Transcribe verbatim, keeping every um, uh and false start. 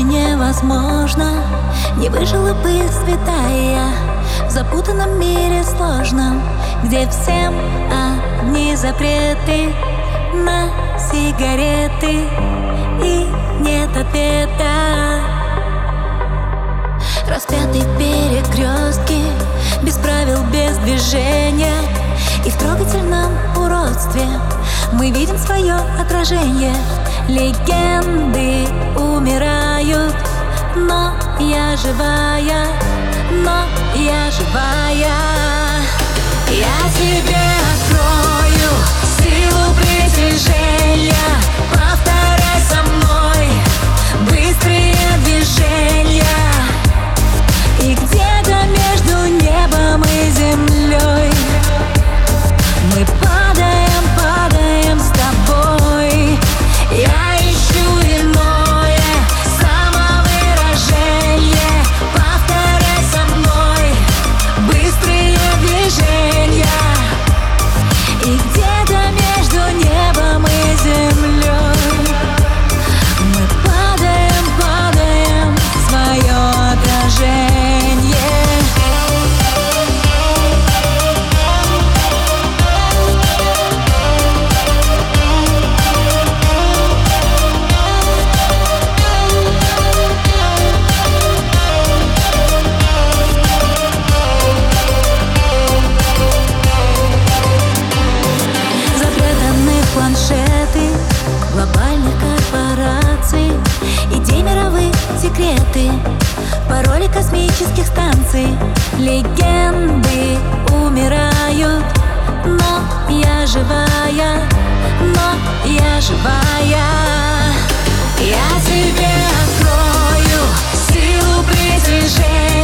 невозможно. Не выжила бы святая в запутанном мире сложном, где всем одни запреты на сигареты и нет ответа. Распятый перекрестки, без правил, без движения, и в трогательном уродстве мы видим свое отражение. Легенды умирают, но я живая, но я живая. Я тебе открою силу притяжения. Повторяй со мной быстрые движения. И где-то между небом и землей мы падаем, падаем с тобой. Я ищу иное самовыражение. Повторяй со мной быстрые движения. И где-то между небом и землей мы падаем, падаем в свое отражение. Планшеты глобальных корпораций, идей мировых секреты, пароли космических станций. Легенды умирают, но я живая, но я живая. Я тебе открою силу притяжения.